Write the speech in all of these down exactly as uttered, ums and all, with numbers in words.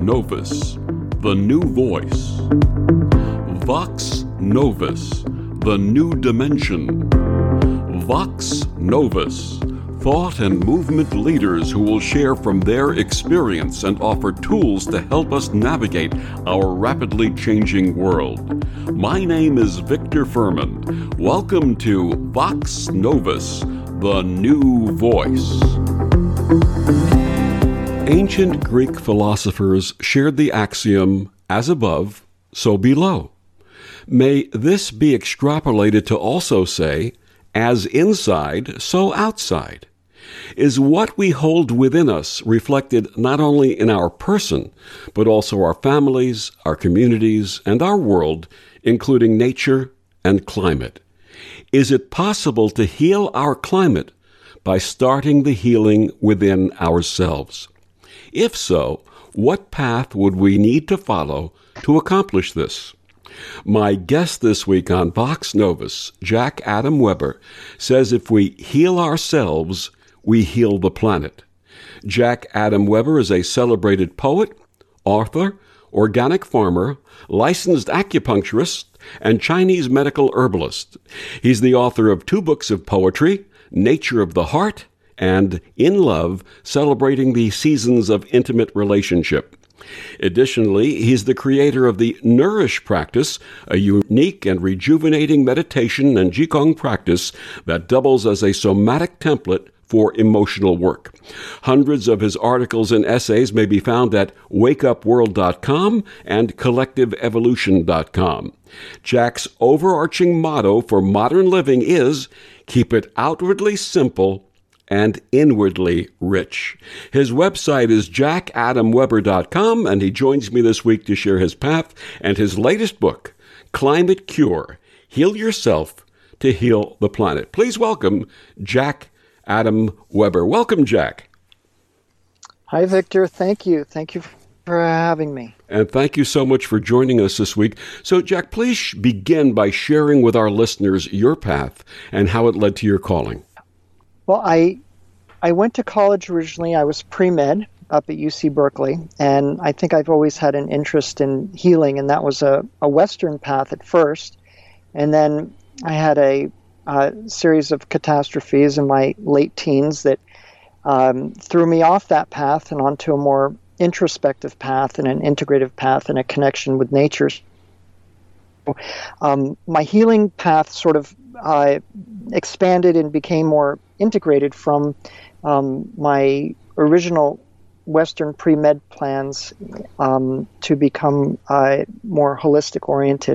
Novus, the new voice. Vox Novus, the new dimension. Vox Novus, thought and movement leaders who will share from their experience and offer tools to help us navigate our rapidly changing world. My name is Victor Furman. Welcome to Vox Novus, the new voice. Ancient Greek philosophers shared the axiom, as above, so below. May this be extrapolated to also say, as inside, so outside. Is what we hold within us reflected not only in our person, but also our families, our communities, and our world, including nature and climate? Is it possible to heal our climate by starting the healing within ourselves? If so, what path would we need to follow to accomplish this? My guest this week on Vox Novus, Jack Adam Weber, says if we heal ourselves, we heal the planet. Jack Adam Weber is a celebrated poet, author, organic farmer, licensed acupuncturist, and Chinese medical herbalist. He's the author of two books of poetry, Nature of the Heart and In Love, celebrating the seasons of intimate relationship. Additionally, he's the creator of the Nourish Practice, a unique and rejuvenating meditation and Qigong practice that doubles as a somatic template for emotional work. Hundreds of his articles and essays may be found at wake up world dot com and collective evolution dot com. Jack's overarching motto for modern living is, keep it outwardly simple and inwardly rich. His website is jack adam weber dot com, and he joins me this week to share his path and his latest book, Climate Cure, Heal Yourself to Heal the Planet. Please welcome Jack Adam Weber. Welcome, Jack. Hi, Victor. Thank you. Thank you for having me. And thank you so much for joining us this week. So, Jack, please begin by sharing with our listeners your path and how it led to your calling. Well, I I went to college originally. I was pre-med up at U C Berkeley, and I think I've always had an interest in healing, and that was a, a Western path at first. And then I had a a series of catastrophes in my late teens that um, threw me off that path and onto a more introspective path and an integrative path and a connection with nature. Um, my healing path sort of uh, expanded and became more integrated from um, my original Western pre-med plans um, to become uh, more holistic oriented.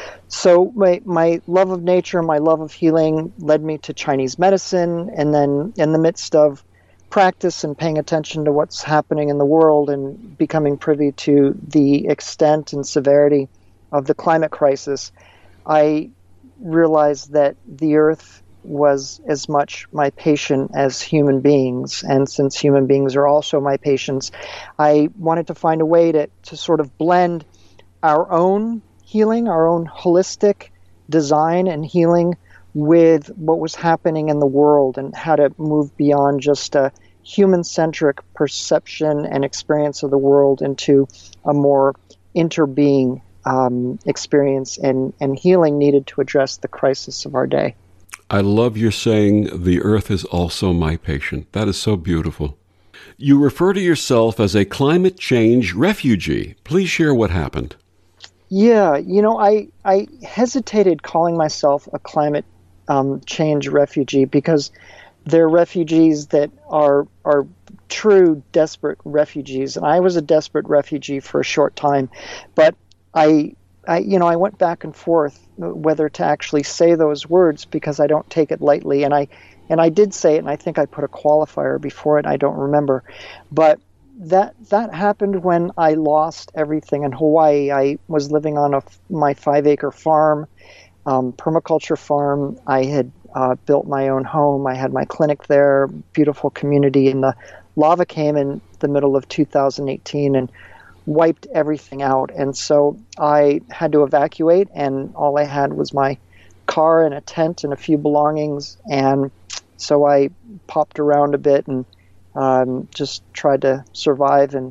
So my, my love of nature, my love of healing led me to Chinese medicine, and then in the midst of practice and paying attention to what's happening in the world and becoming privy to the extent and severity of the climate crisis, I realized that the earth was as much my patient as human beings. And since human beings are also my patients, I wanted to find a way to, to sort of blend our own healing, our own holistic design and healing with what was happening in the world and how to move beyond just a human-centric perception and experience of the world into a more interbeing um, experience and, and healing needed to address the crisis of our day. I love your saying, the earth is also my patient. That is so beautiful. You refer to yourself as a climate change refugee. Please share what happened. Yeah, you know, I, I hesitated calling myself a climate um, change refugee because they're refugees that are are true desperate refugees, and I was a desperate refugee for a short time. But I, I, you know, I went back and forth whether to actually say those words because I don't take it lightly, and I and I did say it, and I think I put a qualifier before it. I don't remember, but. That that happened when I lost everything in Hawaii. I was living on a, my five-acre farm, um, permaculture farm. I had uh, built my own home. I had my clinic there, beautiful community, and the lava came in the middle of two thousand eighteen and wiped everything out. And so I had to evacuate, and all I had was my car and a tent and a few belongings. And so I popped around a bit and um, just tried to survive and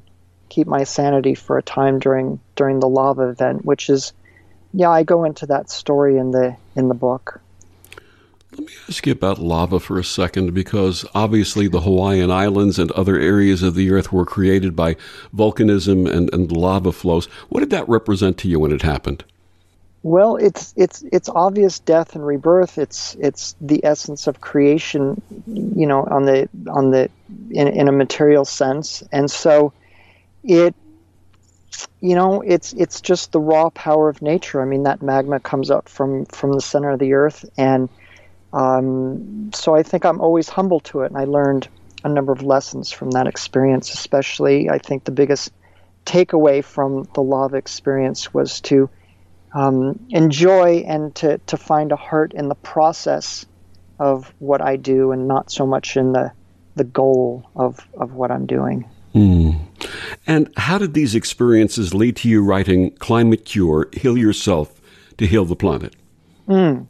keep my sanity for a time during during the lava event, which is, yeah, I go into that story in the in the book. Let me ask you about lava for a second, because obviously the Hawaiian Islands and other areas of the earth were created by volcanism and, and lava flows. What did that represent to you when it happened? Well, it's it's it's obvious death and rebirth. It's it's the essence of creation, you know, on the on the in in a material sense, and so it, you know, it's it's just the raw power of nature. I mean, that magma comes up from from the center of the earth, and um, so I think I'm always humble to it, and I learned a number of lessons from that experience. Especially, I think the biggest takeaway from the lava experience was to Um, enjoy and to, to find a heart in the process of what I do, and not so much in the the goal of, of what I'm doing. Mm. And how did these experiences lead to you writing Climate Cure, Heal Yourself to Heal the Planet? Mm.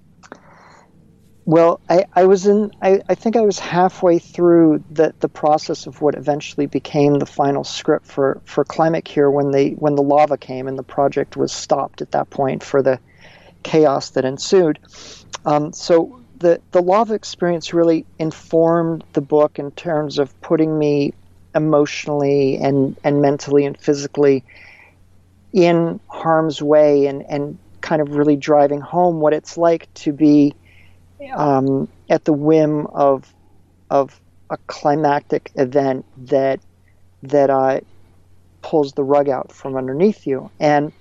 Well, I, I was in, I, I think I was halfway through the, the process of what eventually became the final script for, for Climate Cure when the, when the lava came, and the project was stopped at that point for the chaos that ensued. Um, so the, the lava experience really informed the book in terms of putting me emotionally and, and mentally and physically in harm's way, and, and kind of really driving home what it's like to be Um, at the whim of of a climactic event that that uh, pulls the rug out from underneath you, and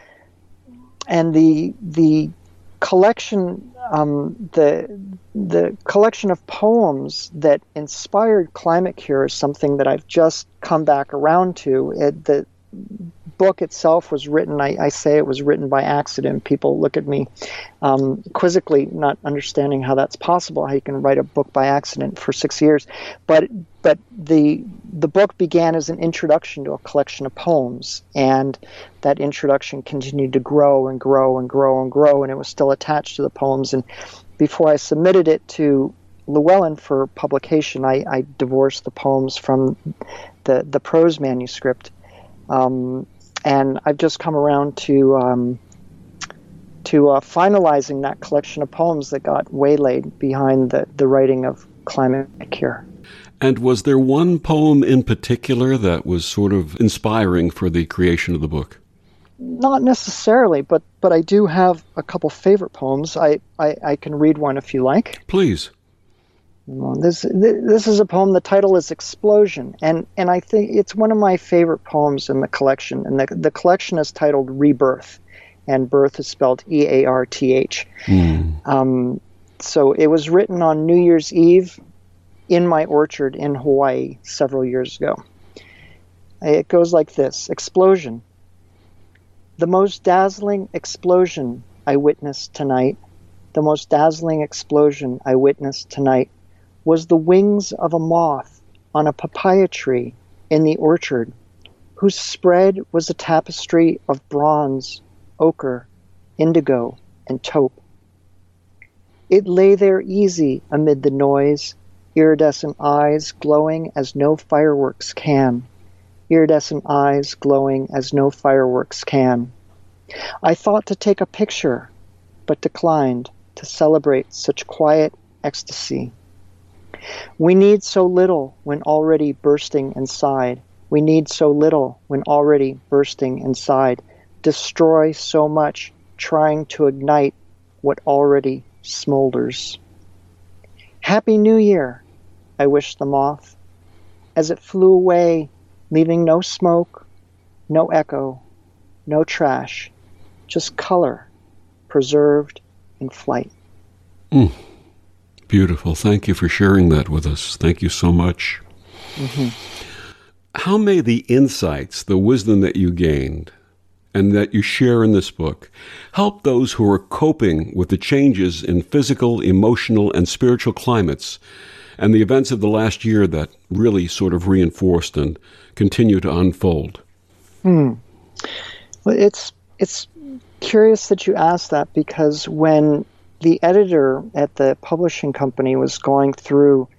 and the the collection um, the the collection of poems that inspired Climate Cure is something that I've just come back around to. It, the book itself was written, I, I say it was written by accident. People look at me um, quizzically, not understanding how that's possible, how you can write a book by accident for six years. But but the the book began as an introduction to a collection of poems, and that introduction continued to grow and grow and grow and grow, and it was still attached to the poems. And before I submitted it to Llewellyn for publication, I, I divorced the poems from the, the prose manuscript. Um, and I've just come around to um, to uh, finalizing that collection of poems that got waylaid behind the, the writing of Climate Cure. And was there one poem in particular that was sort of inspiring for the creation of the book? Not necessarily, but, but I do have a couple favorite poems. I, I, I can read one if you like. Please. Well, this this is a poem. The title is Explosion, and, and I think it's one of my favorite poems in the collection. And the the collection is titled Rebirth, and birth is spelled E A R T H. Mm. Um, so it was written on New Year's Eve in my orchard in Hawaii several years ago. It goes like this: Explosion. The most dazzling explosion I witnessed tonight, the most dazzling explosion I witnessed tonight, was the wings of a moth on a papaya tree in the orchard, whose spread was a tapestry of bronze, ochre, indigo, and taupe. It lay there easy amid the noise, iridescent eyes glowing as no fireworks can, iridescent eyes glowing as no fireworks can. I thought to take a picture, but declined to celebrate such quiet ecstasy. We need so little when already bursting inside. We need so little when already bursting inside. Destroy so much, trying to ignite what already smolders. Happy New Year, I wished the moth, as it flew away, leaving no smoke, no echo, no trash, just color, preserved in flight. Mm. Beautiful. Thank you for sharing that with us. Thank you so much. Mm-hmm. How may the insights, the wisdom that you gained and that you share in this book help those who are coping with the changes in physical, emotional, and spiritual climates and the events of the last year that really sort of reinforced and continue to unfold? Hmm. Well, it's it's curious that you asked that, because when the editor at the publishing company was going through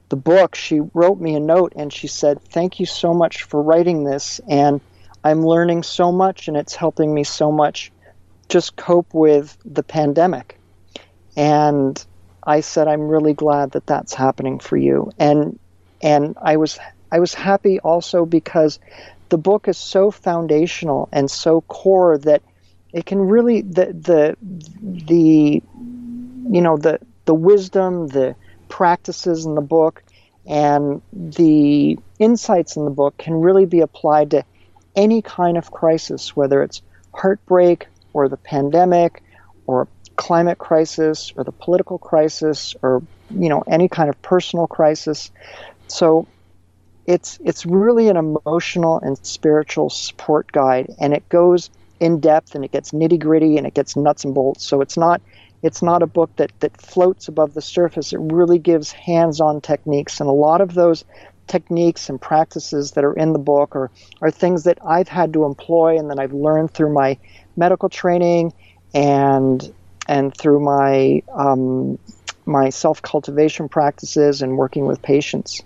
the book, she wrote me a note and she said, "Thank you so much for writing this, and I'm learning so much and it's helping me so much just cope with the pandemic." And I said, "I'm really glad that that's happening for you." And and I was I was happy also because the book is so foundational and so core that it can really the the the you know the the wisdom, the practices in the book, and the insights in the book can really be applied to any kind of crisis, whether it's heartbreak or the pandemic or climate crisis or the political crisis or, you know, any kind of personal crisis. So it's it's really an emotional and spiritual support guide, and it goes in depth and it gets nitty gritty and it gets nuts and bolts. So it's not it's not a book that, that floats above the surface. It really gives hands-on techniques, and a lot of those techniques and practices that are in the book are, are things that I've had to employ and that I've learned through my medical training and and through my um, my self-cultivation practices and working with patients.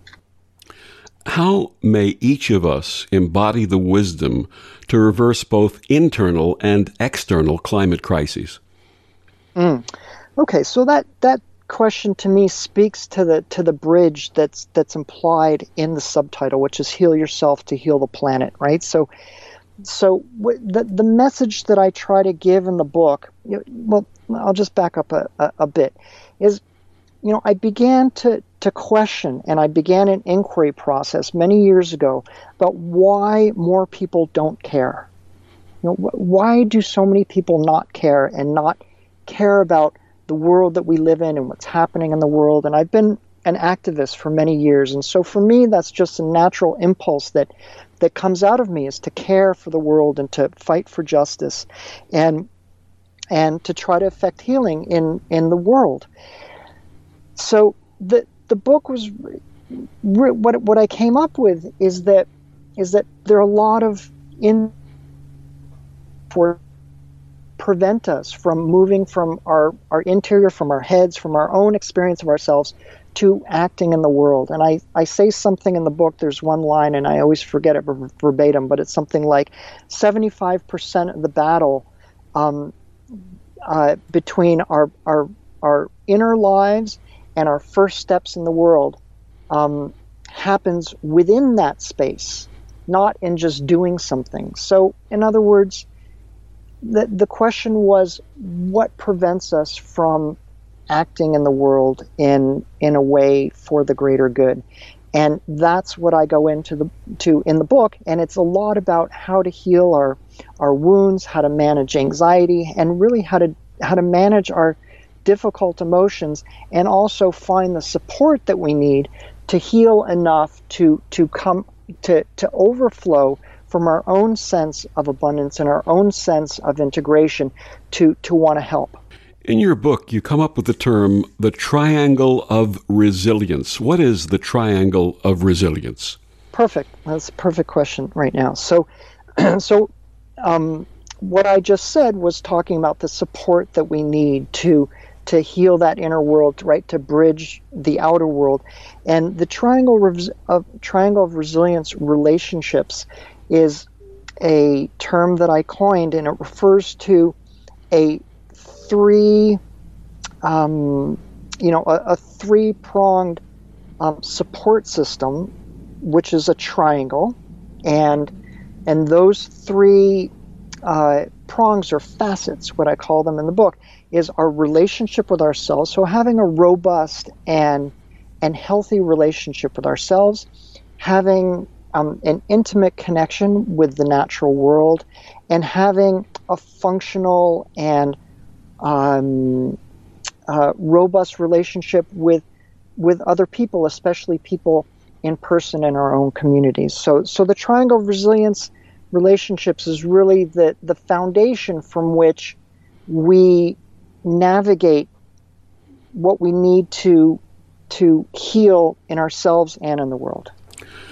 How may each of us embody the wisdom to reverse both internal and external climate crises? Mm. Okay, so that, that question to me speaks to the to the bridge that's that's implied in the subtitle, which is "Heal Yourself to Heal the Planet," right? So, so w- the the message that I try to give in the book, you know, well, I'll just back up a, a, a bit, is, you know, I began to to question and I began an inquiry process many years ago about why more people don't care. You know, wh- why do so many people not care and not care about the world that we live in and what's happening in the world? And I've been an activist for many years, and so for me that's just a natural impulse that that comes out of me, is to care for the world and to fight for justice and and to try to affect healing in in the world. So the the book was what what I came up with is that is that there are a lot of in for prevent us from moving from our, our interior, from our heads, from our own experience of ourselves to acting in the world. And I, I say something in the book, there's one line, and I always forget it verbatim, but it's something like seventy-five percent of the battle um, uh, between our, our, our inner lives and our first steps in the world um, happens within that space, not in just doing something. So, in other words, The, the question was, what prevents us from acting in the world in in a way for the greater good? And that's what I go into the to in the book, and it's a lot about how to heal our our wounds, how to manage anxiety, and really how to how to manage our difficult emotions, and also find the support that we need to heal enough to to come to to overflow from our own sense of abundance and our own sense of integration to, to want to help. In your book, you come up with the term, the triangle of resilience. What is the triangle of resilience? Perfect. That's a perfect question right now. So, so um, what I just said was talking about the support that we need to to heal that inner world, right, to bridge the outer world. And the triangle of, triangle of resilience relationships is a term that I coined, and it refers to a three, um, you know, a, a three-pronged um, support system, which is a triangle, and and those three uh, prongs or facets, what I call them in the book, is our relationship with ourselves. So having a robust and and healthy relationship with ourselves, having Um, an intimate connection with the natural world, and having a functional and um, uh, robust relationship with with other people, especially people in person in our own communities. So, so the triangle of resilience relationships is really the the foundation from which we navigate what we need to to heal in ourselves and in the world.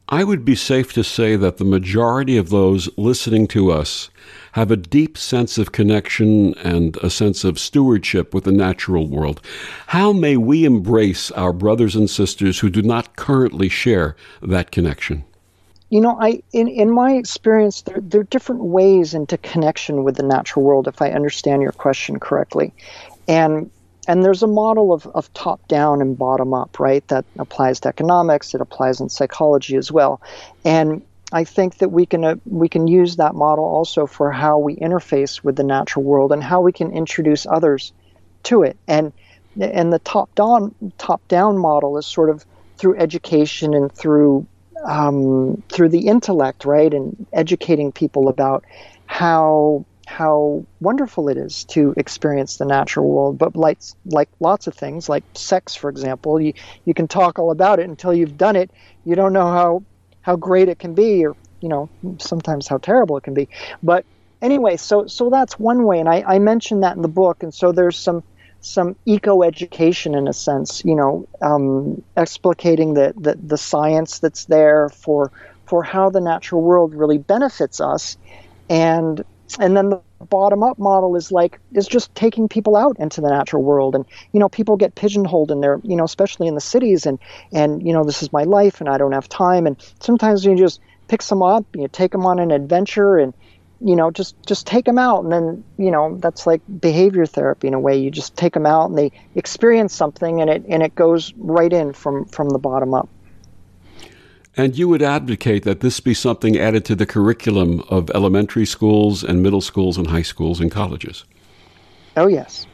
I would be safe to say that the majority of those listening to us have a deep sense of connection and a sense of stewardship with the natural world. How may we embrace our brothers and sisters who do not currently share that connection? You know, I in, in my experience, there, there are different ways into connection with the natural world, if I understand your question correctly. And and there's a model of, of top-down and bottom-up, right? That applies to economics. It applies in psychology as well. And I think that we can uh, we can use that model also for how we interface with the natural world and how we can introduce others to it. And and the top-down top-down model is sort of through education and through Um, through the intellect, right, and educating people about how how wonderful it is to experience the natural world. But like like lots of things, like sex, for example, you you can talk all about it until you've done it. You don't know how how great it can be, or you know sometimes how terrible it can be. But anyway, so so that's one way, and I, I mentioned that in the book. And so there's some. some eco-education in a sense, you know, um, explicating the, the, the science that's there for for how the natural world really benefits us. And and then the bottom-up model is like, is just taking people out into the natural world. And, you know, people get pigeonholed in their, you know, especially in the cities, and, and, you know, this is my life and I don't have time. And sometimes you just pick some up, you take them on an adventure, and you know, just, just take them out. And then, you know, that's like behavior therapy in a way. You just take them out and they experience something, and it and it goes right in from, from the bottom up. And you would advocate that this be something added to the curriculum of elementary schools and middle schools and high schools and colleges? Oh, yes.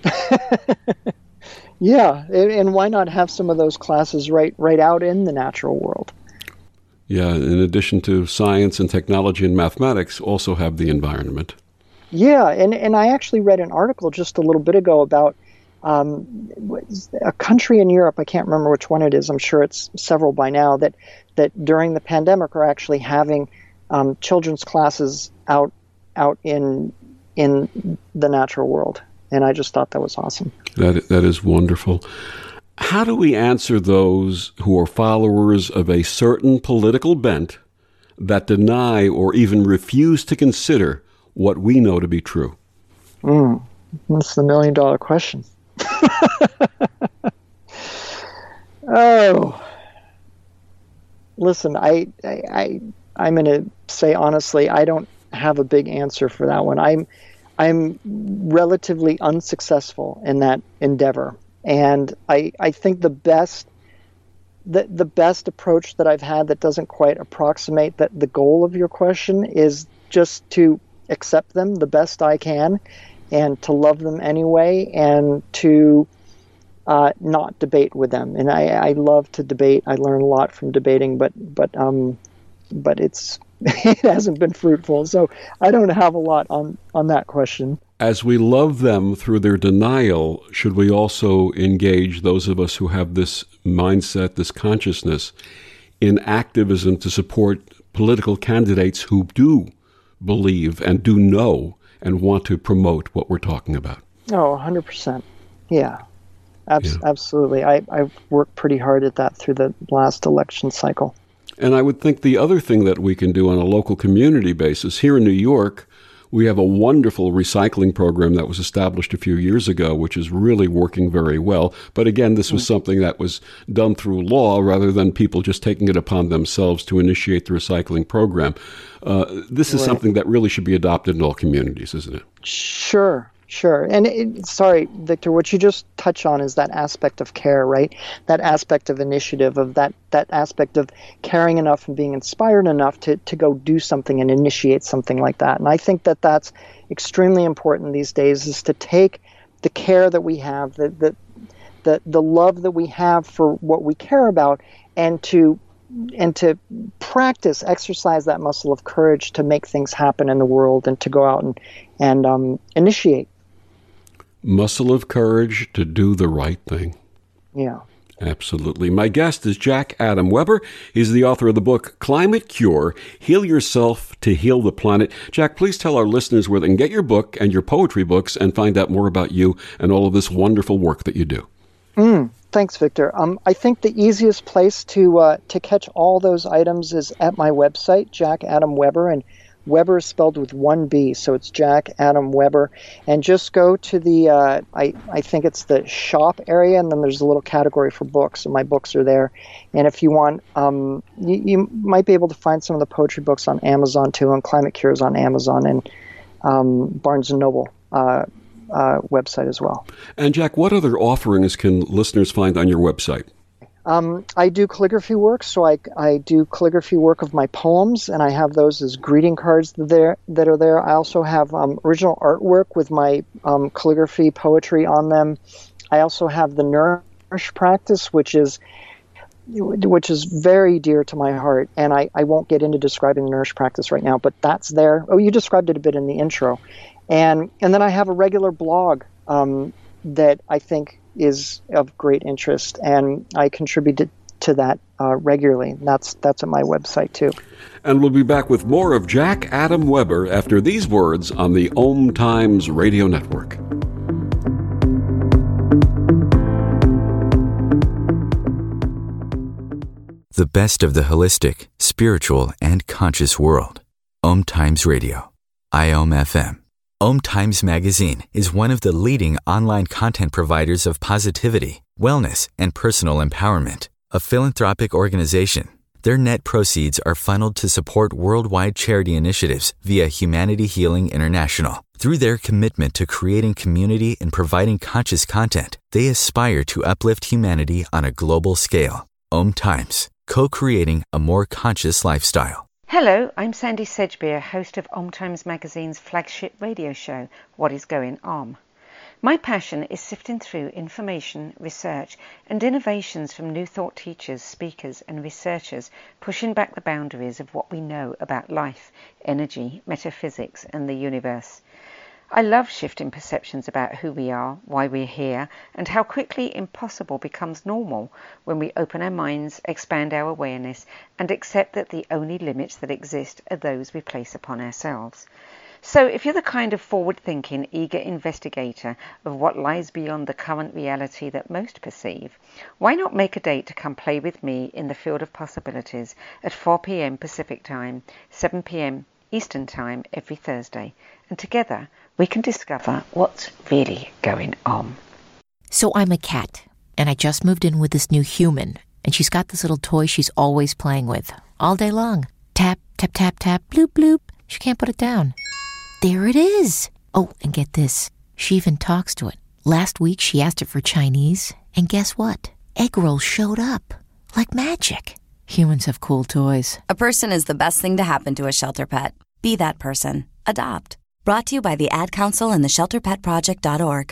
Yeah. And, and why not have some of those classes right, right out in the natural world? Yeah, in addition to science and technology and mathematics, also have the environment. Yeah, and, and I actually read an article just a little bit ago about um, a country in Europe, I can't remember which one it is, I'm sure it's several by now, that, that during the pandemic are actually having um, children's classes out out in in the natural world. And I just thought that was awesome. That That is wonderful. How do we answer those who are followers of a certain political bent that deny or even refuse to consider what we know to be true? Mm, that's the million dollar question. Oh, listen, I, I, I I'm going to say honestly, I don't have a big answer for that one. I'm, I'm relatively unsuccessful in that endeavor. And I, I think the best the, the best approach that I've had that doesn't quite approximate that the goal of your question is just to accept them the best I can, and to love them anyway, and to uh, not debate with them. And I, I love to debate. I learn a lot from debating, but but um but it's it hasn't been fruitful. So I don't have a lot on, on that question. As we love them through their denial, should we also engage those of us who have this mindset, this consciousness, in activism to support political candidates who do believe and do know and want to promote what we're talking about? Oh, one hundred percent. Yeah, Abs- yeah. absolutely. I, I've worked pretty hard at that through the last election cycle. And I would think the other thing that we can do on a local community basis, here in New York, we have a wonderful recycling program that was established a few years ago, which is really working very well. But again, this was something that was done through law rather than people just taking it upon themselves to initiate the recycling program. Uh, this is right. something that really should be adopted in all communities, isn't it? Sure. Sure. And it, sorry, Victor, what you just touch on is that aspect of care, right? That aspect of initiative, of that, that aspect of caring enough and being inspired enough to, to go do something and initiate something like that. And I think that that's extremely important these days, is to take the care that we have, the, the, the, the love that we have for what we care about, and to and to practice, exercise that muscle of courage to make things happen in the world, and to go out and, and um, initiate. Muscle of courage to do the right thing. Yeah. Absolutely. My guest is Jack Adam Weber. He's the author of the book, Climate Cure, Heal Yourself to Heal the Planet. Jack, please tell our listeners where they can get your book and your poetry books and find out more about you and all of this wonderful work that you do. Mm. Thanks, Victor. Um, I think the easiest place to uh, to catch all those items is at my website, Jack Adam Weber, and Weber is spelled with one B, so it's Jack Adam Weber. And just go to the, uh, I, I think it's the shop area, and then there's a little category for books, and my books are there. And if you want, um, you, you might be able to find some of the poetry books on Amazon too, and Climate Cures on Amazon, and um, Barnes and Noble uh, uh, website as well. And Jack, what other offerings can listeners find on your website? Um, I do calligraphy work, so I, I do calligraphy work of my poems, and I have those as greeting cards there that are there. I also have um, original artwork with my um, calligraphy poetry on them. I also have the Nourish practice, which is which is very dear to my heart, and I, I won't get into describing the Nourish practice right now, but that's there. Oh, you described it a bit in the intro. And and then I have a regular blog um, that I think is of great interest, and I contributed to that uh, regularly. That's that's at my website too. And we'll be back with more of Jack Adam Weber after these words on the Om Times Radio Network. The best of the holistic, spiritual, and conscious world. Om Times Radio. I O M F M. Om Times Magazine is one of the leading online content providers of positivity, wellness, and personal empowerment. A philanthropic organization, their net proceeds are funneled to support worldwide charity initiatives via Humanity Healing International. Through their commitment to creating community and providing conscious content, they aspire to uplift humanity on a global scale. Om Times, co-creating a more conscious lifestyle. Hello, I'm Sandy Sedgbeer, host of Om Times Magazine's flagship radio show, What is Going Om. My passion is sifting through information, research, and innovations from new thought teachers, speakers, and researchers pushing back the boundaries of what we know about life, energy, metaphysics, and the universe. I love shifting perceptions about who we are, why we're here, and how quickly impossible becomes normal when we open our minds, expand our awareness, and accept that the only limits that exist are those we place upon ourselves. So if you're the kind of forward-thinking, eager investigator of what lies beyond the current reality that most perceive, why not make a date to come play with me in the field of possibilities at four p.m. Pacific Time, seven p.m. Eastern Time every Thursday, and together we can discover what's really going on. So I'm a cat, and I just moved in with this new human, and she's got this little toy she's always playing with, all day long. Tap, tap, tap, tap, bloop, bloop. She can't put it down. There it is. Oh, and get this. She even talks to it. Last week she asked it for Chinese, and guess what? Egg rolls showed up. Like magic. Humans have cool toys. A person is the best thing to happen to a shelter pet. Be that person. Adopt. Brought to you by the Ad Council and the shelter pet project dot org.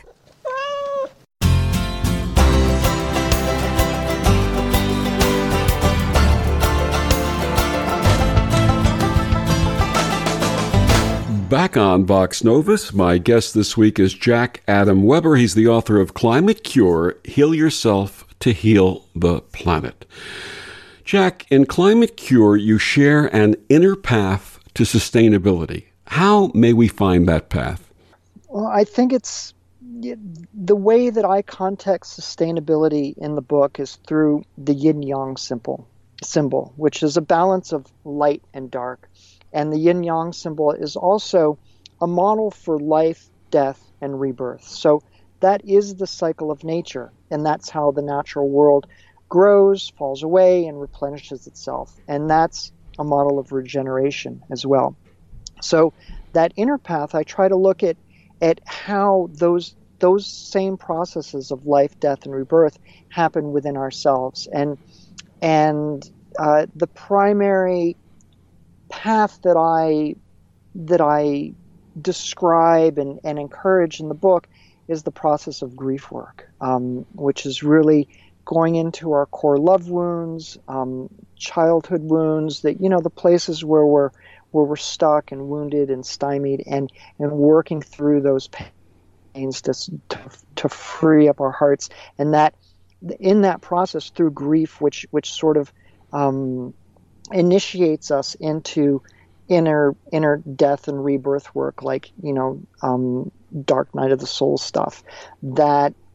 Back on Vox Novus, my guest this week is Jack Adam Weber. He's the author of Climate Cure, Heal Yourself to Heal the Planet. Jack, in Climate Cure, you share an inner path to sustainability. How may we find that path? Well, I think it's the way that I context sustainability in the book is through the yin-yang symbol, symbol, which is a balance of light and dark. And the yin-yang symbol is also a model for life, death, and rebirth. So that is the cycle of nature, and that's how the natural world grows, falls away, and replenishes itself. And that's a model of regeneration as well. So that inner path, I try to look at at how those those same processes of life, death, and rebirth happen within ourselves. And and uh, the primary path that I that I describe and, and encourage in the book is the process of grief work, um, which is really going into our core love wounds, um, childhood wounds, that, you know, the places where we're where we're stuck and wounded and stymied, and, and working through those pains to, to to free up our hearts. And that in that process, through grief, which which sort of um, initiates us into inner inner death and rebirth work, like, you know, um, Dark Night of the Soul stuff, that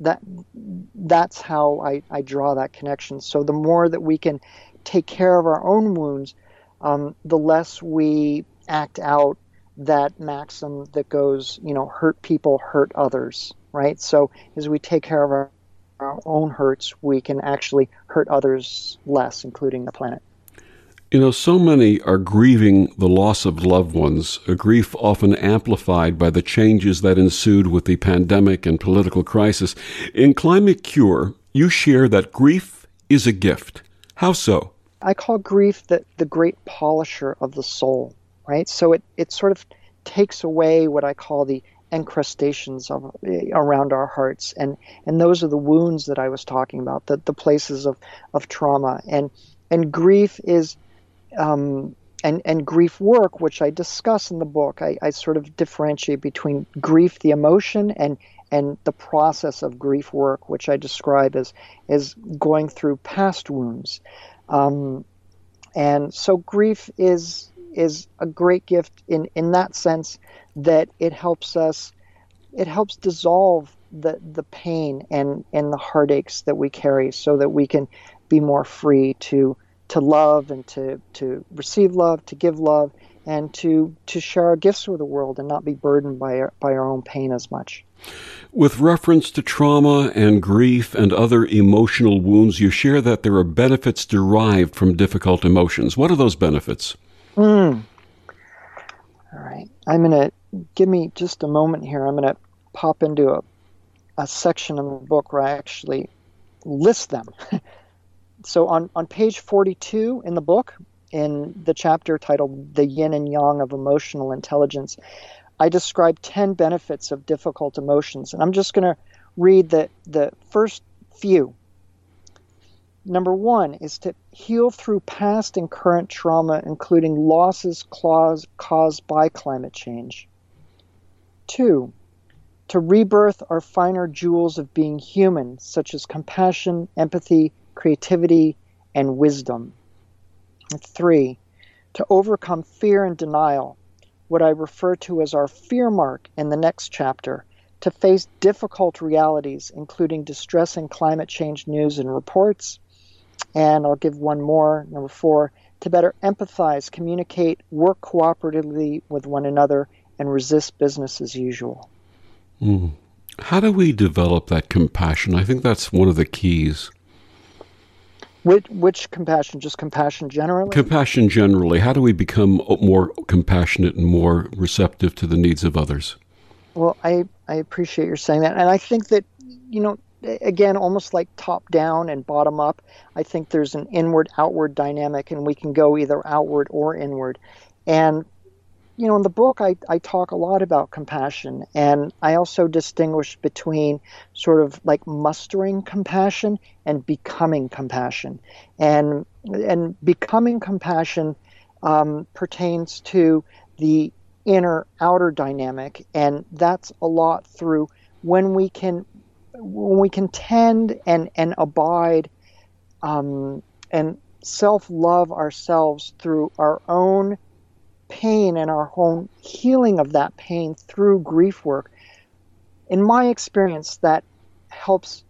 that that's how I, I draw that connection. So the more that we can take care of our own wounds, um, the less we act out that maxim that goes, you know, hurt people, hurt others, right? So as we take care of our, our own hurts, we can actually hurt others less, including the planet. You know, so many are grieving the loss of loved ones, a grief often amplified by the changes that ensued with the pandemic and political crisis. In Climate Cure, you share that grief is a gift. How so? I call grief the, the great polisher of the soul, right? So it, it sort of takes away what I call the encrustations of, around our hearts. And, and those are the wounds that I was talking about, the, the places of, of trauma. And, and grief is... Um, and, and grief work, which I discuss in the book, I, I sort of differentiate between grief, the emotion, and and the process of grief work, which I describe as as going through past wounds. Um, and so grief is is a great gift in, in that sense that it helps us, it helps dissolve the, the pain and, and the heartaches that we carry so that we can be more free to to love and to, to receive love, to give love, and to, to share our gifts with the world and not be burdened by our, by our own pain as much. With reference to trauma and grief and other emotional wounds, you share that there are benefits derived from difficult emotions. What are those benefits? Mm. All right. I'm going to, give me just a moment here. I'm going to pop into a, a section in the book where I actually list them. So on, on page forty-two in the book, in the chapter titled The Yin and Yang of Emotional Intelligence, I describe ten benefits of difficult emotions. And I'm just going to read the, the first few. Number one is to heal through past and current trauma, including losses caused, caused by climate change. Two, to rebirth our finer jewels of being human, such as compassion, empathy, creativity, and wisdom. Three, to overcome fear and denial, what I refer to as our fear mark in the next chapter, to face difficult realities, including distressing climate change news and reports. And I'll give one more, number four, to better empathize, communicate, work cooperatively with one another, and resist business as usual. Mm. How do we develop that compassion? I think that's one of the keys. Which, which compassion? Just compassion generally? Compassion generally. How do we become more compassionate and more receptive to the needs of others? Well, I, I appreciate your saying that. And I think that, you know, again, almost like top down and bottom up, I think there's an inward-outward dynamic, and we can go either outward or inward. And, you know, in the book, I, I talk a lot about compassion, and I also distinguish between sort of like mustering compassion and becoming compassion. And and becoming compassion um, pertains to the inner-outer dynamic, and that's a lot through when we can when we can tend and and abide um, and self-love ourselves through our own pain and our own healing of that pain through grief work. In my experience, that helps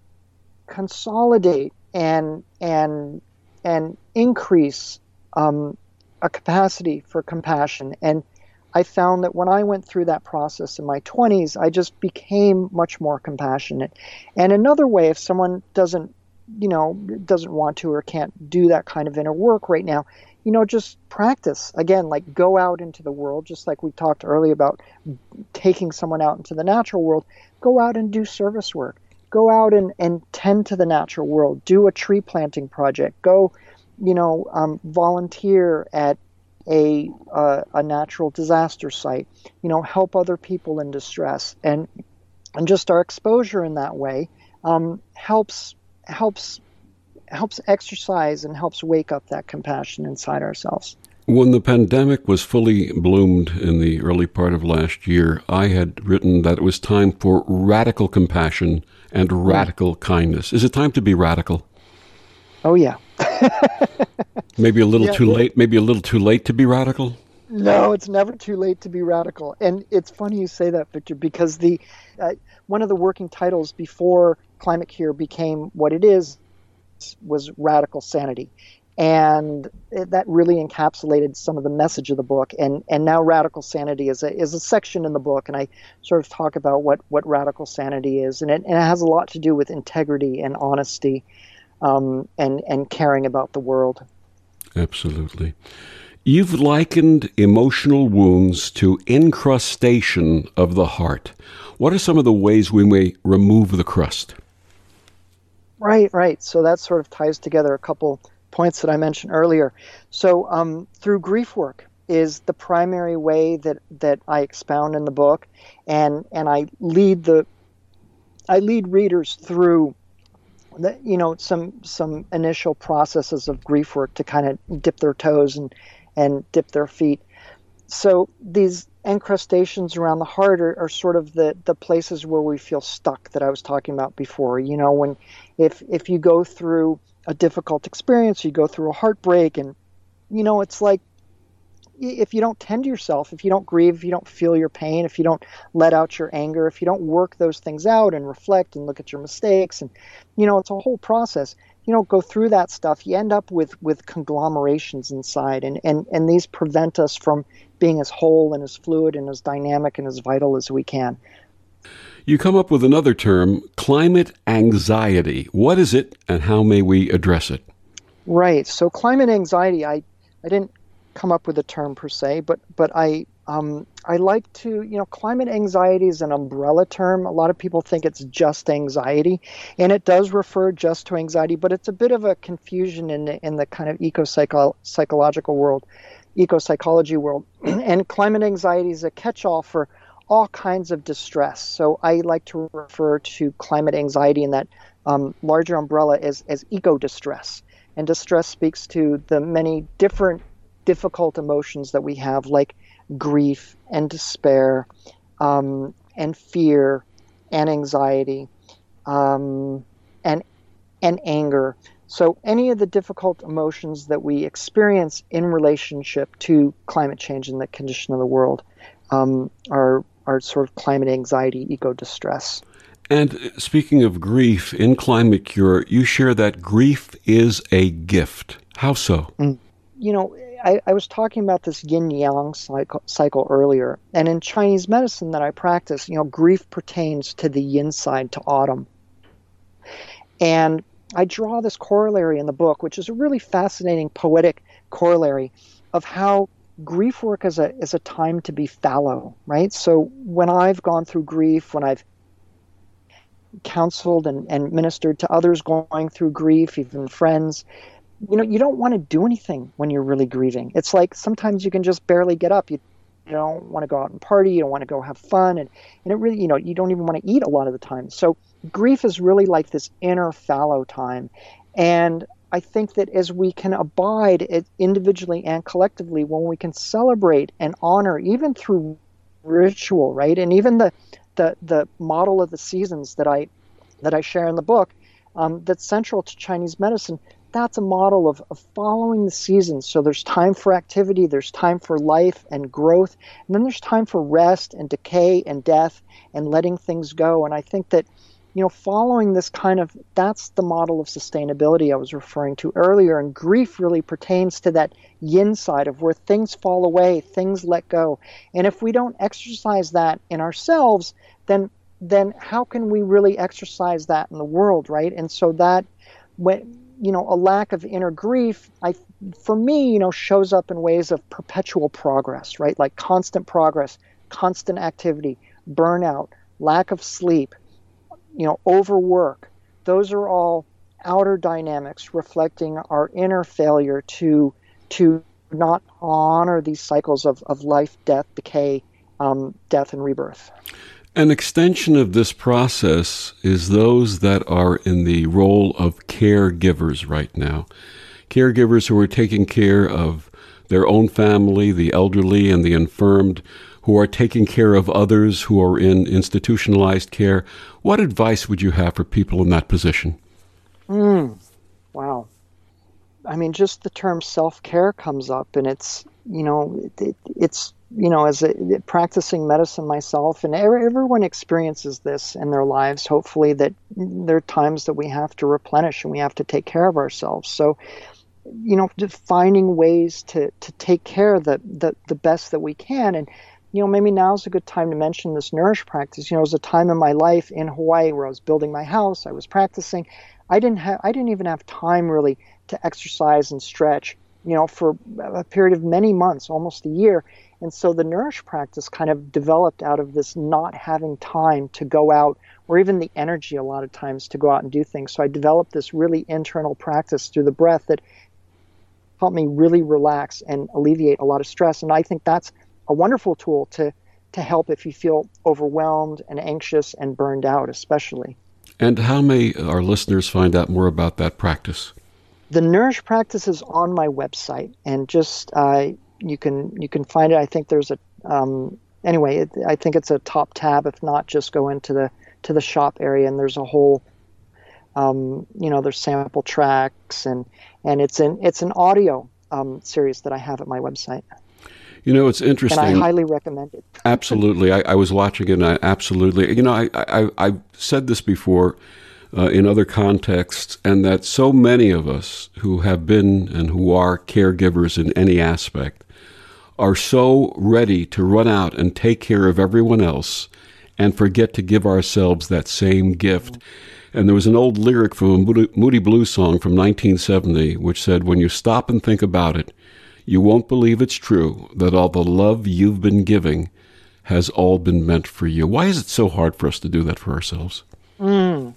consolidate and and and increase um, a capacity for compassion. And I found that when I went through that process in my twenties, I just became much more compassionate. And another way, if someone doesn't, you know, doesn't want to or can't do that kind of inner work right now, you know, just practice. Again, like go out into the world, just like we talked earlier about taking someone out into the natural world. Go out and do service work. Go out and, and tend to the natural world. Do a tree planting project. Go, you know, um, volunteer at a uh, a natural disaster site. You know, help other people in distress. And and just our exposure in that way um, helps helps helps exercise and helps wake up that compassion inside ourselves. When the pandemic was fully bloomed in the early part of last year, I had written that it was time for radical compassion and radical mm. kindness. Is it time to be radical? Oh, yeah. Maybe a little yeah, too yeah. late. Maybe a little too late to be radical? No, it's never too late to be radical. And it's funny you say that, Victor, because the uh, one of the working titles before Climate Cure became what it is was Radical Sanity. And it, that really encapsulated some of the message of the book. And and now Radical Sanity is a is a section in the book, and I sort of talk about what, what radical sanity is. And it, and it has a lot to do with integrity and honesty um, and, and caring about the world. Absolutely. You've likened emotional wounds to incrustation of the heart. What are some of the ways we may remove the crust? Right, right. So that sort of ties together a couple points that I mentioned earlier. So um, through grief work is the primary way that, that I expound in the book, and and I lead the I lead readers through the, you know some some initial processes of grief work to kind of dip their toes and and dip their feet. So these encrustations around the heart are, are sort of the, the places where we feel stuck that I was talking about before. You know, when if if you go through a difficult experience, you go through a heartbreak, and, you know, it's like if you don't tend to yourself, if you don't grieve, if you don't feel your pain, if you don't let out your anger, if you don't work those things out and reflect and look at your mistakes, and, you know, it's a whole process. You don't go through that stuff, you end up with, with conglomerations inside, and, and, and these prevent us from being as whole and as fluid and as dynamic and as vital as we can. You come up with another term, climate anxiety. What is it, and how may we address it? Right. So climate anxiety, I, I didn't come up with a term per se, but but I um, I like to, you know, climate anxiety is an umbrella term. A lot of people think it's just anxiety, and it does refer just to anxiety, but it's a bit of a confusion in the, in the kind of eco-psychological world, eco-psychology world. And climate anxiety is a catch-all for all kinds of distress. So I like to refer to climate anxiety in that um, larger umbrella as, as eco-distress. And distress speaks to the many different difficult emotions that we have, like grief and despair um, and fear and anxiety um, and and anger. So any of the difficult emotions that we experience in relationship to climate change and the condition of the world um, are are sort of climate anxiety, eco-distress. And speaking of grief, in Climate Cure, you share that grief is a gift. How so? Mm. You know, I, I was talking about this yin-yang cycle, cycle earlier, and in Chinese medicine that I practice, you know, grief pertains to the yin side, to autumn. And I draw this corollary in the book, which is a really fascinating poetic corollary of how grief work is a is a time to be fallow, right? So when I've gone through grief, when I've counseled and, and ministered to others going through grief, even friends, you know, you don't want to do anything when you're really grieving. It's like sometimes you can just barely get up. You, you don't want to go out and party. You don't want to go have fun. And, and it really, you know, you don't even want to eat a lot of the time. So grief is really like this inner fallow time. And I think that as we can abide it individually and collectively, when we can celebrate and honor, even through ritual, right? And even the the, the model of the seasons that I that I share in the book, um, that's central to Chinese medicine, that's a model of, of following the seasons. So there's time for activity, there's time for life and growth, and then there's time for rest and decay and death and letting things go. And I think that, you know, following this kind of, that's the model of sustainability I was referring to earlier. And grief really pertains to that yin side of where things fall away, things let go. And if we don't exercise that in ourselves, then then how can we really exercise that in the world, right? And so that, when, you know, a lack of inner grief, I, for me, you know, shows up in ways of perpetual progress, right? Like constant progress, constant activity, burnout, lack of sleep, you know, overwork. Those are all outer dynamics reflecting our inner failure to to not honor these cycles of, of life, death, decay, um, death, and rebirth. An extension of this process is those that are in the role of caregivers right now. Caregivers who are taking care of their own family, the elderly and the infirmed, who are taking care of others who are in institutionalized care. What advice would you have for people in that position? Mm, wow. I mean, just the term self-care comes up, and it's, you know, it, it, it's, you know, as a practicing medicine myself, and every, everyone experiences this in their lives, hopefully, that there are times that we have to replenish and we have to take care of ourselves. So, you know, just finding ways to, to take care of the, the, the best that we can. And, you know, maybe now's a good time to mention this Nourish practice. You know, it was a time in my life in Hawaii where I was building my house, I was practicing. I didn't have, I didn't even have time really to exercise and stretch, you know, for a period of many months, almost a year. And so the Nourish practice kind of developed out of this not having time to go out, or even the energy a lot of times to go out and do things. So I developed this really internal practice through the breath that helped me really relax and alleviate a lot of stress. And I think that's a wonderful tool to, to help if you feel overwhelmed and anxious and burned out, especially. And how may our listeners find out more about that practice? The Nourish practice is on my website, and just uh, you can you can find it. I think there's a um, anyway. It, I think it's a top tab. If not, just go into the to the shop area, and there's a whole um, you know there's sample tracks, and and it's an it's an audio um, series that I have at my website. You know, it's interesting. And I highly recommend it. Absolutely. I, I was watching it, and I absolutely, you know, I, I, I've said this before uh, in other contexts, and that so many of us who have been and who are caregivers in any aspect are so ready to run out and take care of everyone else and forget to give ourselves that same gift. And there was an old lyric from a Moody, Moody Blues song from nineteen seventy, which said, "When you stop and think about it, you won't believe it's true that all the love you've been giving has all been meant for you." Why is it so hard for us to do that for ourselves? Mm.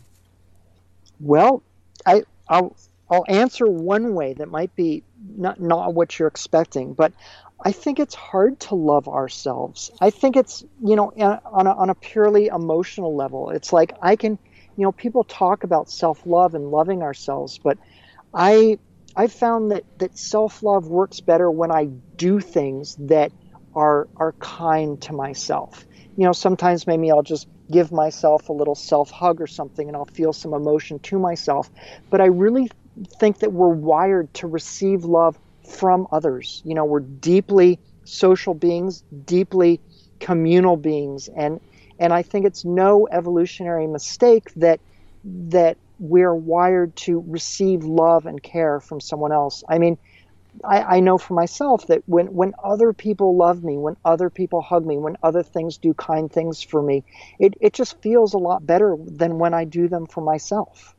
Well, I, I'll, I'll answer one way that might be not, not what you're expecting, but I think it's hard to love ourselves. I think it's, you know, on a, on a purely emotional level. It's like I can, you know, people talk about self-love and loving ourselves, but I... I've found that, that self-love works better when I do things that are are kind to myself. You know, sometimes maybe I'll just give myself a little self-hug or something, and I'll feel some emotion to myself. But I really think that we're wired to receive love from others. You know, we're deeply social beings, deeply communal beings, and and I think it's no evolutionary mistake that that we're wired to receive love and care from someone else. I mean, I, I know for myself that when, when other people love me, when other people hug me, when other things do kind things for me, it, it just feels a lot better than when I do them for myself.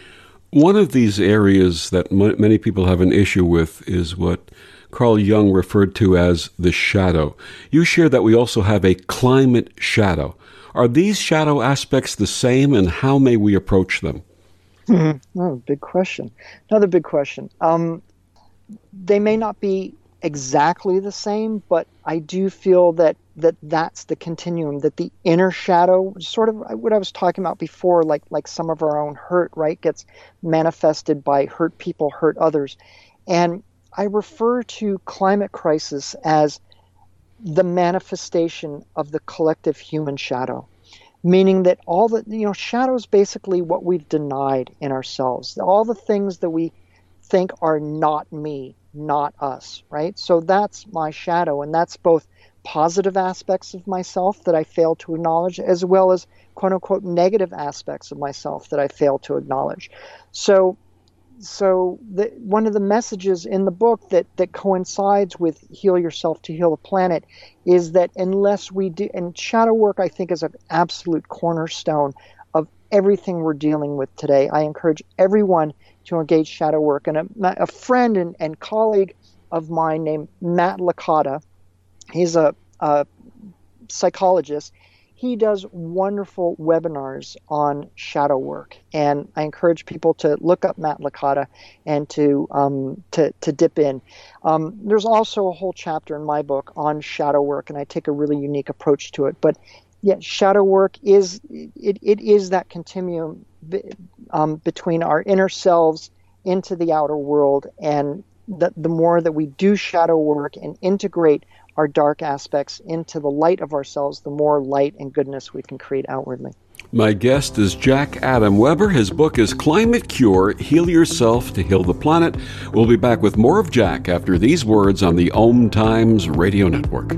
One of these areas that m- many people have an issue with is what Carl Jung referred to as the shadow. You share that we also have a climate shadow. Are these shadow aspects the same, and how may we approach them? Mm-hmm. Oh, big question. Another big question. Um, they may not be exactly the same, but I do feel that, that that's the continuum, that the inner shadow, sort of what I was talking about before, like like some of our own hurt, right, gets manifested by hurt people, hurt others. And I refer to climate crisis as the manifestation of the collective human shadow. Meaning that all the, you know, shadow is basically what we've denied in ourselves. All the things that we think are not me, not us, right? So that's my shadow, and that's both positive aspects of myself that I fail to acknowledge, as well as quote-unquote negative aspects of myself that I fail to acknowledge. So So the, one of the messages in the book that, that coincides with Heal Yourself to Heal the Planet is that unless we do, and shadow work I think is an absolute cornerstone of everything we're dealing with today. I encourage everyone to engage shadow work. And a, a friend and, and colleague of mine named Matt Licata, he's a, a psychologist. He does wonderful webinars on shadow work, and I encourage people to look up Matt Licata and to um, to, to dip in. Um, there's also a whole chapter in my book on shadow work, and I take a really unique approach to it. But yeah, shadow work is it, it is that continuum um, between our inner selves into the outer world, and the, the more that we do shadow work and integrate our dark aspects into the light of ourselves, the more light and goodness we can create outwardly. My guest is Jack Adam Weber. His book is Climate Cure, Heal Yourself to Heal the Planet. We'll be back with more of Jack after these words on the Om Times Radio Network.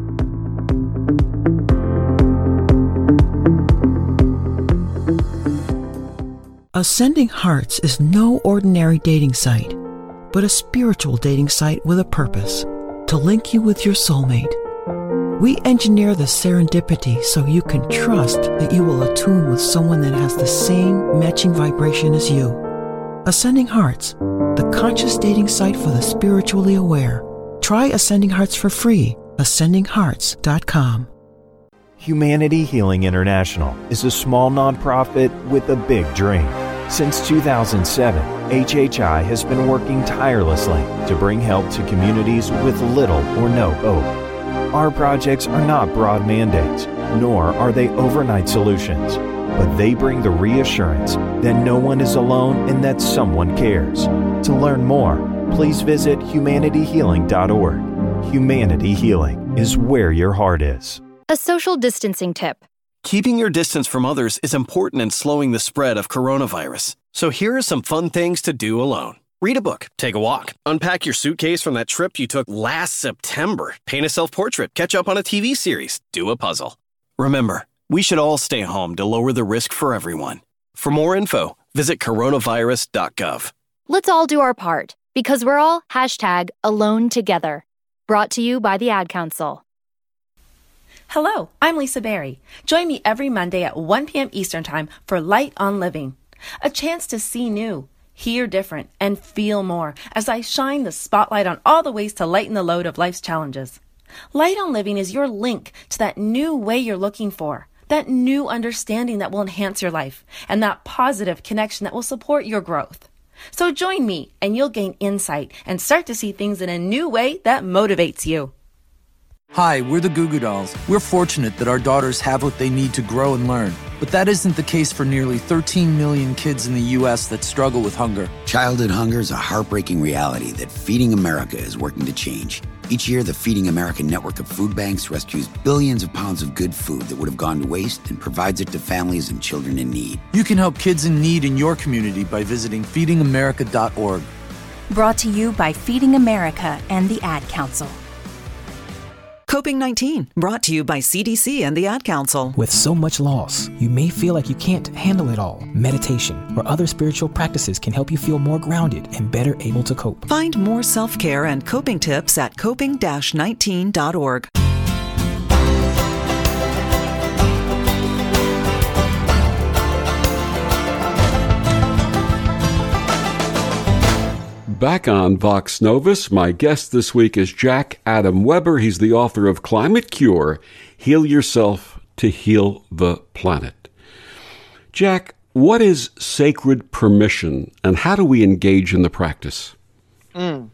Ascending Hearts is no ordinary dating site, but a spiritual dating site with a purpose, to link you with your soulmate. We engineer the serendipity so you can trust that you will attune with someone that has the same matching vibration as you. Ascending Hearts, the conscious dating site for the spiritually aware. Try Ascending Hearts for free. ascending hearts dot com. Humanity Healing International is a small nonprofit with a big dream. Since two thousand seven, H H I has been working tirelessly to bring help to communities with little or no hope. Our projects are not broad mandates, nor are they overnight solutions, but they bring the reassurance that no one is alone and that someone cares. To learn more, please visit humanity healing dot org. Humanity Healing is where your heart is. A social distancing tip. Keeping your distance from others is important in slowing the spread of coronavirus. So here are some fun things to do alone. Read a book, take a walk, unpack your suitcase from that trip you took last September, paint a self-portrait, catch up on a T V series, do a puzzle. Remember, we should all stay home to lower the risk for everyone. For more info, visit coronavirus dot gov. Let's all do our part, because we're all hashtag alone together. Brought to you by the Ad Council. Hello, I'm Lisa Berry. Join me every Monday at one p.m. Eastern Time for Light on Living, a chance to see new, hear different, and feel more as I shine the spotlight on all the ways to lighten the load of life's challenges. Light on Living is your link to that new way you're looking for, that new understanding that will enhance your life, and that positive connection that will support your growth. So join me and you'll gain insight and start to see things in a new way that motivates you. Hi, we're the Goo Goo Dolls. We're fortunate that our daughters have what they need to grow and learn. But that isn't the case for nearly thirteen million kids in the U S that struggle with hunger. Childhood hunger is a heartbreaking reality that Feeding America is working to change. Each year, the Feeding America network of food banks rescues billions of pounds of good food that would have gone to waste and provides it to families and children in need. You can help kids in need in your community by visiting feeding america dot org. Brought to you by Feeding America and the Ad Council. Coping nineteen, brought to you by C D C and the Ad Council. With so much loss, you may feel like you can't handle it all. Meditation or other spiritual practices can help you feel more grounded and better able to cope. Find more self-care and coping tips at coping nineteen dot org. Back on Vox Novus, my guest this week is Jack Adam Weber. He's the author of Climate Cure, Heal Yourself to Heal the Planet. Jack, what is sacred permission, and how do we engage in the practice? Mm.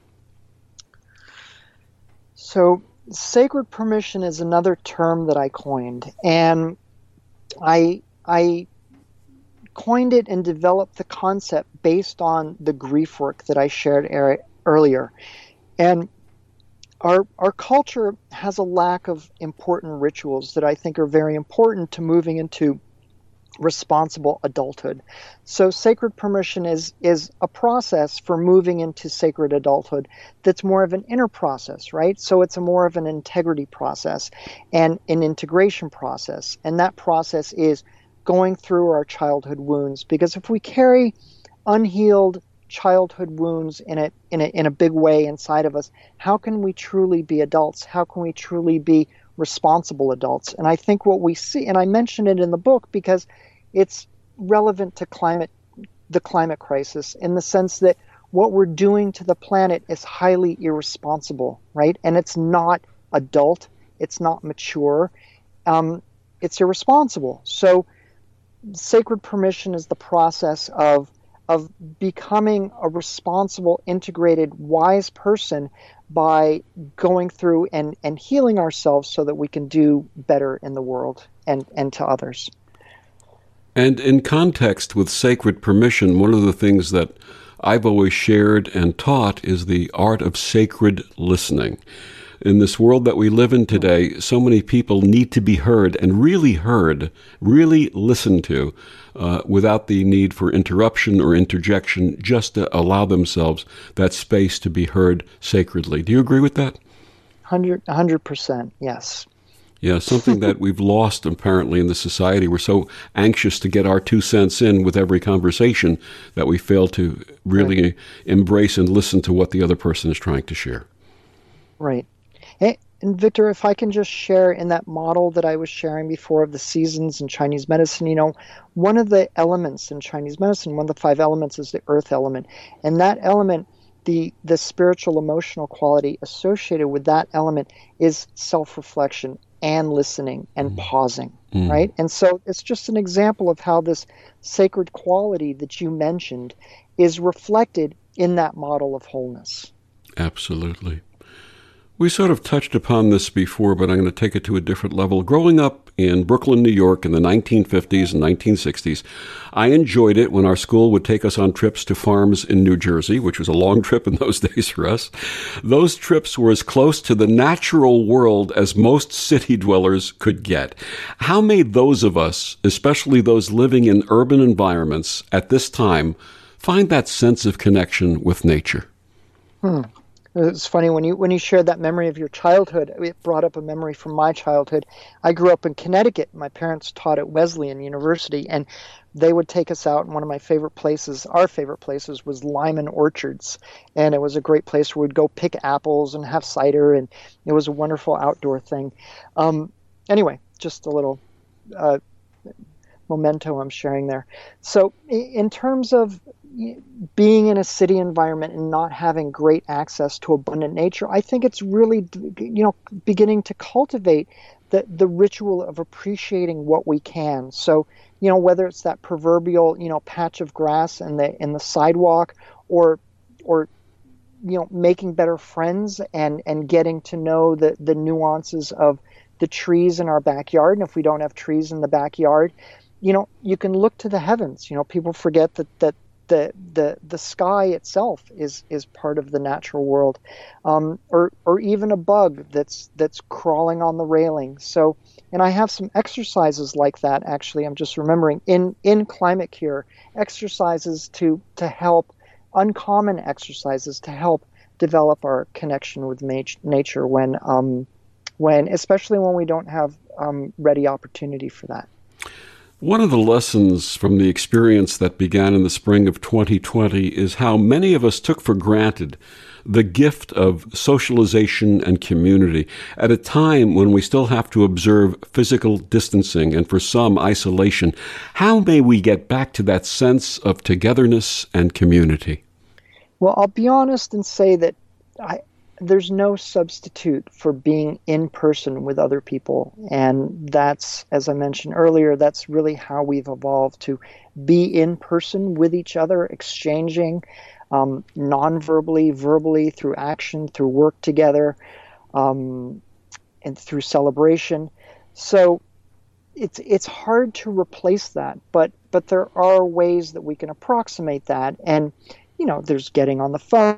So, sacred permission is another term that I coined, and I I coined it and developed the concept based on the grief work that I shared er- earlier. And our our culture has a lack of important rituals that I think are very important to moving into responsible adulthood. So sacred permission is is a process for moving into sacred adulthood that's more of an inner process, right? So it's a more of an integrity process and an integration process. And that process is going through our childhood wounds, because if we carry unhealed childhood wounds in a, in a in a big way inside of us, how can we truly be adults? How can we truly be responsible adults? And I think what we see, and I mentioned it in the book because it's relevant to climate, the climate crisis, in the sense that what we're doing to the planet is highly irresponsible, right? And it's not adult, it's not mature, um, it's irresponsible. So sacred permission is the process of of becoming a responsible, integrated, wise person by going through and, and healing ourselves so that we can do better in the world and, and to others. And in context with sacred permission, one of the things that I've always shared and taught is the art of sacred listening. In this world that we live in today, so many people need to be heard and really heard, really listened to, uh, without the need for interruption or interjection, just to allow themselves that space to be heard sacredly. Do you agree with that? one hundred percent, yes. Yeah, something that we've lost apparently in the society. We're so anxious to get our two cents in with every conversation that we fail to really right. embrace and listen to what the other person is trying to share. Right. And, and Victor, if I can just share in that model that I was sharing before of the seasons in Chinese medicine, you know, one of the elements in Chinese medicine, one of the five elements is the earth element. And that element, the the spiritual emotional quality associated with that element is self-reflection and listening and mm. pausing, mm. right? And so it's just an example of how this sacred quality that you mentioned is reflected in that model of wholeness. Absolutely. We sort of touched upon this before, but I'm going to take it to a different level. Growing up in Brooklyn, New York in the nineteen fifties and nineteen sixties, I enjoyed it when our school would take us on trips to farms in New Jersey, which was a long trip in those days for us. Those trips were as close to the natural world as most city dwellers could get. How made those of us, especially those living in urban environments at this time, find that sense of connection with nature? Hmm. It's funny, when you when you shared that memory of your childhood, it brought up a memory from my childhood. I grew up in Connecticut. My parents taught at Wesleyan University, and they would take us out, and one of my favorite places, our favorite places, was Lyman Orchards. And it was a great place where we'd go pick apples and have cider, and it was a wonderful outdoor thing. Um, anyway, just a little uh, memento I'm sharing there. So in terms of being in a city environment and not having great access to abundant nature, I think it's really, you know, beginning to cultivate the, the ritual of appreciating what we can. So, you know, whether it's that proverbial, you know, patch of grass in the in the sidewalk, or or you know, making better friends and and getting to know the the nuances of the trees in our backyard. And if we don't have trees in the backyard, you know, you can look to the heavens. You know, people forget that that the the the sky itself is is part of the natural world, um, or or even a bug that's that's crawling on the railing. So, and I have some exercises like that. Actually, I'm just remembering in in Climate Cure, exercises to to help, uncommon exercises to help develop our connection with nat- nature when um when especially when we don't have um, ready opportunity for that. One of the lessons from the experience that began in the spring of twenty twenty is how many of us took for granted the gift of socialization and community at a time when we still have to observe physical distancing and, for some, isolation. How may we get back to that sense of togetherness and community? Well, I'll be honest and say that I, there's no substitute for being in person with other people. And that's, as I mentioned earlier, that's really how we've evolved to be in person with each other, exchanging um, non-verbally, verbally, through action, through work together, um, and through celebration. So it's it's hard to replace that, but but there are ways that we can approximate that. And, you know, there's getting on the phone,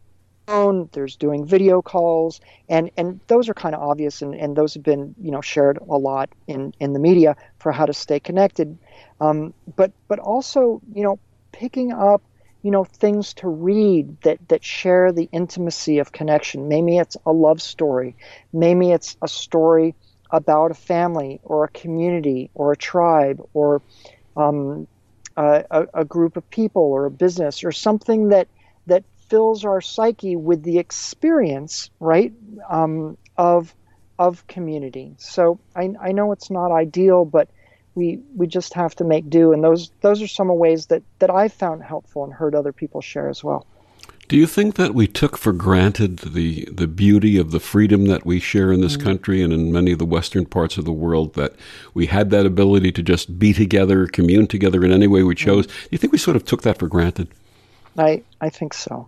there's doing video calls, and, and those are kind of obvious, and, and those have been, you know, shared a lot in, in the media for how to stay connected. Um, but but also, you know, picking up, you know, things to read that, that share the intimacy of connection. Maybe it's a love story. Maybe it's a story about a family or a community or a tribe or um, a, a, a group of people or a business or something that that fills our psyche with the experience, right, um, of of community. So I, I know it's not ideal, but we we just have to make do. And those those are some ways that, that I've found helpful and heard other people share as well. Do you think that we took for granted the, the beauty of the freedom that we share in this mm-hmm. country and in many of the Western parts of the world, that we had that ability to just be together, commune together in any way we chose? Mm-hmm. Do you think we sort of took that for granted? I, I think so.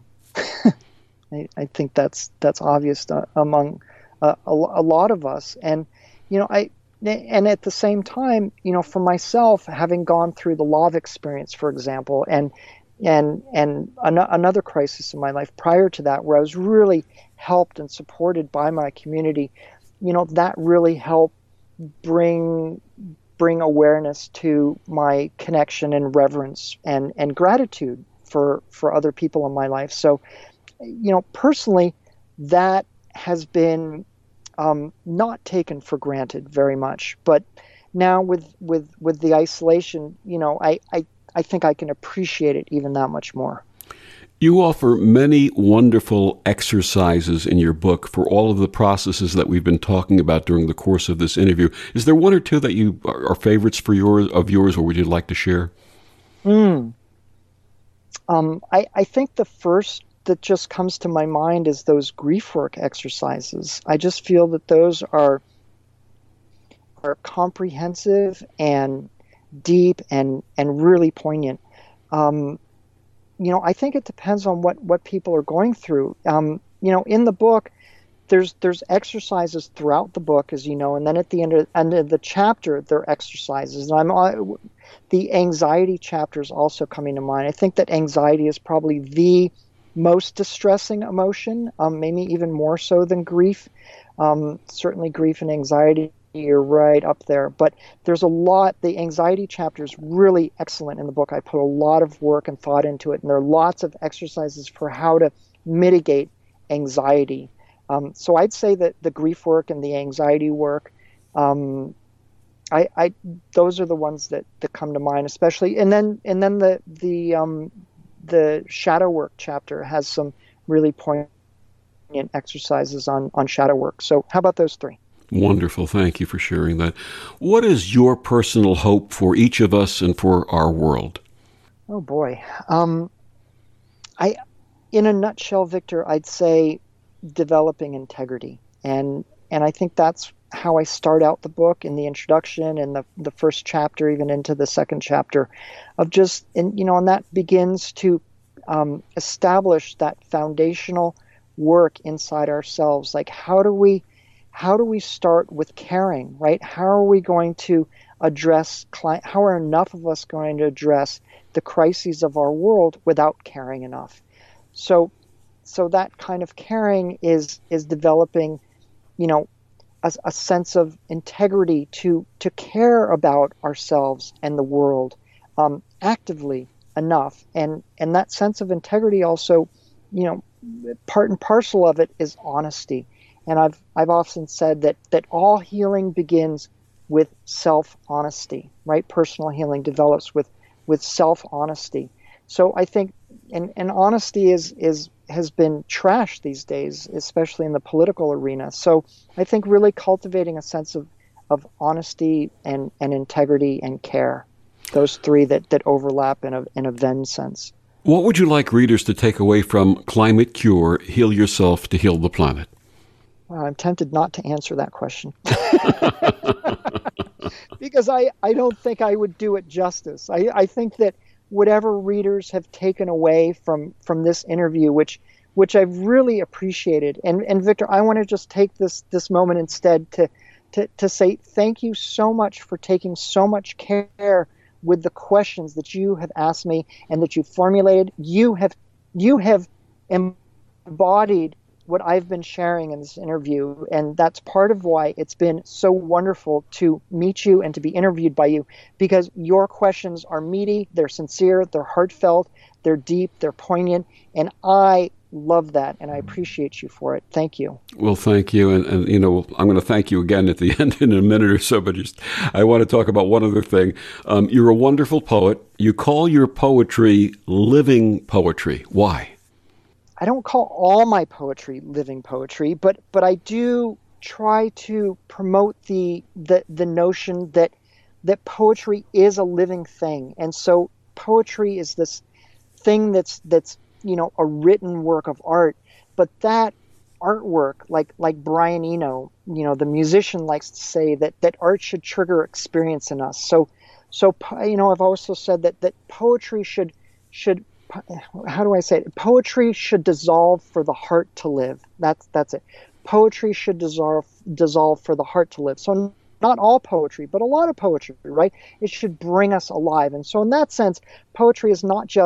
I, I think that's that's obvious to, among uh, a, a lot of us. And, you know, I and at the same time, you know, for myself, having gone through the Love experience, for example, and and and an- another crisis in my life prior to that, where I was really helped and supported by my community, you know, that really helped bring bring awareness to my connection and reverence and and gratitude for for other people in my life. So, you know, personally, that has been um, not taken for granted very much. But now with with with the isolation, you know, I, I I think I can appreciate it even that much more. You offer many wonderful exercises in your book for all of the processes that we've been talking about during the course of this interview. Is there one or two that you are favorites for yours of yours, or would you like to share? Mm. Um, I, I think the first that just comes to my mind is those grief work exercises. I just feel that those are are comprehensive and deep and and really poignant. Um, you know, I think it depends on what what people are going through. Um, you know, in the book, there's there's exercises throughout the book, as you know, and then at the end of, end of the chapter, there are exercises. And I'm uh, the anxiety chapter is also coming to mind. I think that anxiety is probably the most distressing emotion, um, maybe even more so than grief. Um, certainly, grief and anxiety are right up there. But there's a lot. The anxiety chapter is really excellent in the book. I put a lot of work and thought into it, and there are lots of exercises for how to mitigate anxiety. Um, so I'd say that the grief work and the anxiety work, um, I, I, those are the ones that, that come to mind, especially. And then, and then the the um, the shadow work chapter has some really poignant exercises on on shadow work. So how about those three? Wonderful. Thank you for sharing that. What is your personal hope for each of us and for our world? Oh boy, um, I, in a nutshell, Victor, I'd say developing integrity, and and I think that's how I start out the book in the introduction and the the first chapter, even into the second chapter, of just and you know, and that begins to um, establish that foundational work inside ourselves. Like, how do we how do we start with caring, right? How are we going to address cli- how are enough of us going to address the crises of our world without caring enough? So. So that kind of caring is is developing, you know, a, a sense of integrity to to care about ourselves and the world um, actively enough, and and that sense of integrity also, you know, part and parcel of it is honesty. And I've I've often said that that all healing begins with self-honesty, right? Personal healing develops with with self-honesty. So I think, and and honesty is is has been trashed these days, especially in the political arena. So I think really cultivating a sense of, of honesty and, and integrity and care, those three that, that overlap in a in a Venn sense. What would you like readers to take away from Climate Cure, Heal Yourself to Heal the Planet? Well, I'm tempted not to answer that question. Because I, I don't think I would do it justice. I, I think that whatever readers have taken away from, from this interview, which which I've really appreciated. And and Victor, I want to just take this this moment instead to, to, to say thank you so much for taking so much care with the questions that you have asked me and that you formulated. You have you have embodied what I've been sharing in this interview, and that's part of why it's been so wonderful to meet you and to be interviewed by you, because your questions are meaty, they're sincere, they're heartfelt, they're deep, they're poignant, and I love that, and I appreciate you for it. Thank you. Well, thank you, and, and you know, I'm going to thank you again at the end in a minute or so, but just I want to talk about one other thing. Um, you're a wonderful poet. You call your poetry living poetry. Why? I don't call all my poetry living poetry, but but I do try to promote the the the notion that that poetry is a living thing. And so poetry is this thing that's that's you know a written work of art, but that artwork, like like Brian Eno, you know, the musician, likes to say that that art should trigger experience in us. So so you know I've also said that that poetry should should how do I say it? Poetry should dissolve for the heart to live. That's that's it. Poetry should dissolve dissolve for the heart to live. So not all poetry, but a lot of poetry, right? It should bring us alive. And so in that sense, poetry is not just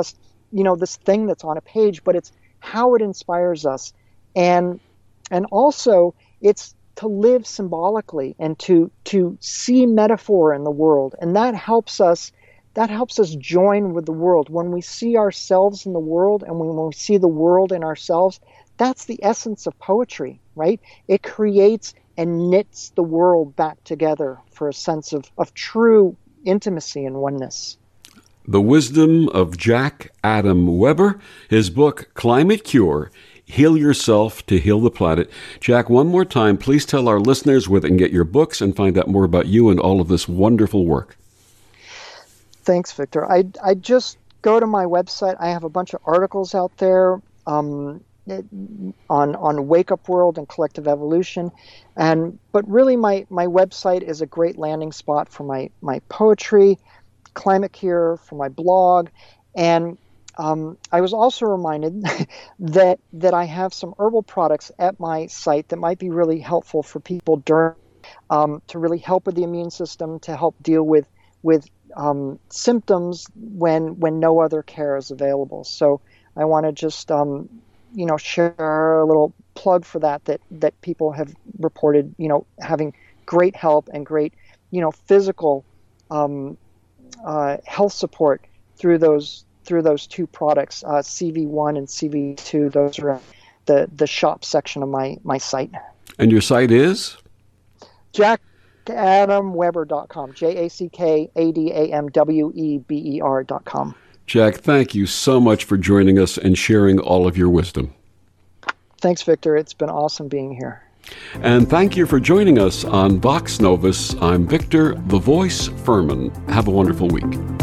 you know, this thing that's on a page, but it's how it inspires us. And and also it's to live symbolically and to to see metaphor in the world. And that helps us that helps us join with the world. When we see ourselves in the world and when we see the world in ourselves, that's the essence of poetry, right? It creates and knits the world back together for a sense of, of true intimacy and oneness. The wisdom of Jack Adam Weber, his book, Climate Cure, Heal Yourself to Heal the Planet. Jack, one more time, please tell our listeners where they can get your books and find out more about you and all of this wonderful work. Thanks, Victor. I, I just go to my website. I have a bunch of articles out there um, on on Wake Up World and Collective Evolution. And but really my, my website is a great landing spot for my, my poetry, Climate Cure, for my blog. And um, I was also reminded that that I have some herbal products at my site that might be really helpful for people during um, to really help with the immune system, to help deal with with um, symptoms when when no other care is available. So I want to just um, you know share a little plug for that that that people have reported you know having great help and great you know physical um, uh, health support through those through those two products, uh, C V one and C V two. Those are the the shop section of my my site. And your site is Jack Adam Weber dot com, J A C K A D A M W E B E R dot com. Jack, thank you so much for joining us and sharing all of your wisdom. Thanks, Victor. It's been awesome being here. And thank you for joining us on Vox Novus. I'm Victor, the Voice Furman. Have a wonderful week.